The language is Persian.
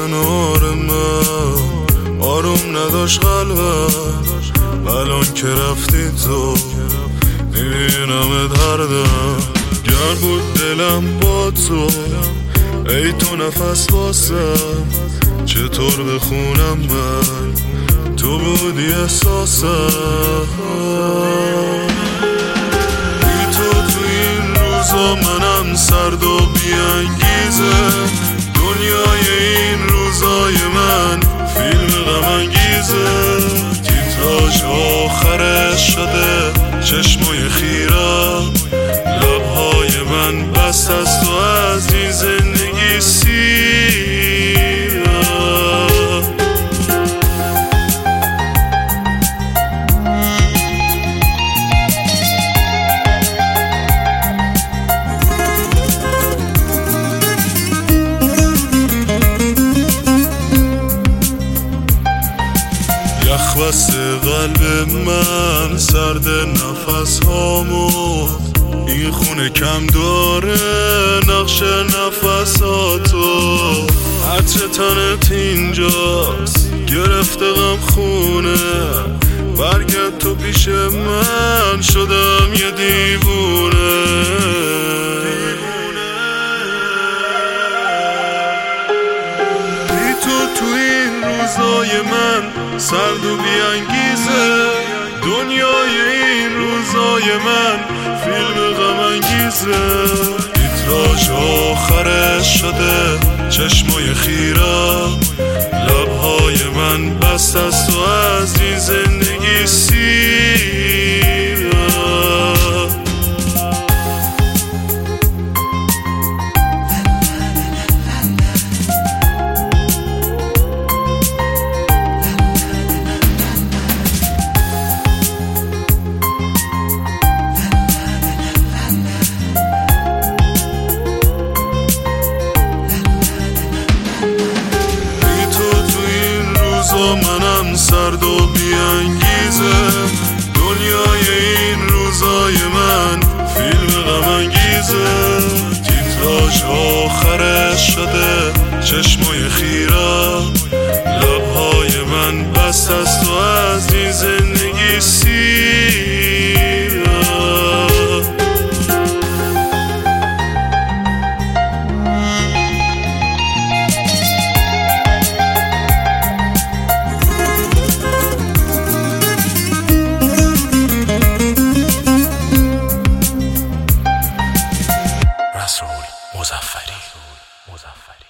کنار من، آروم نداشت قلبم. الان که رفتی تو میبینم دردم. گر بود دلم با تو، ای تو نفس واسم، چطور بخونم من، تو بودی احساسم. بی تو این روزا منم سرد و بیانگیزه. دنیای این روزای من فیلم غم انگیزه. تیتراژ آخرش شده چشمای خیرم، لبهای من بست از تو از این زندگی سیرم. یخ بسته قلب من، سرد نفس هامو، این خونه کم داره نقش نفساتو. عطر تنت اینجاست گرفته غم خونه، برگرد تو پیش من، شدم یه دیوونه. بی تو این روزای من سرد و بیانگیزه. دنیای این روزای من فیلم غم انگیزه. تیتراژ آخرش شده چشمای خیرم، لبهای من بست از تو از این زندگی سیرم. منم سرد و بیانگیزه. دنیای این روزای من فیلم غم انگیزه. تیتراژ آخرش شده چشمای خیرم، لبهای من بست از تو از این زندگی سیرم. مظفری